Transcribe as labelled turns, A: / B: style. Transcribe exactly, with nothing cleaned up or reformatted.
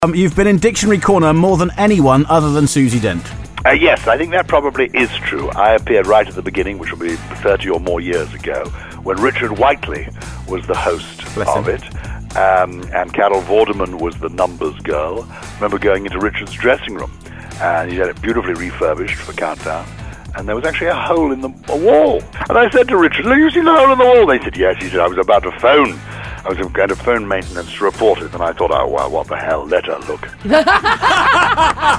A: Um, you've been in Dictionary Corner more than anyone other than Susie Dent.
B: Uh, yes, I think that probably is true. I appeared right at the beginning, which will be thirty or more years ago, when Richard Whiteley was the host
A: Bless
B: of
A: him.
B: it, um, and Carol Vorderman was the numbers girl. I remember going into Richard's dressing room, and he had it beautifully refurbished for Countdown, and there was actually a hole in the a wall. And I said to Richard, "Look, you see the hole in the wall?" They said, "Yes." He said, "I was about to phone. I was going to phone maintenance to report it." And I thought, "Oh, well, what the hell? Let her look."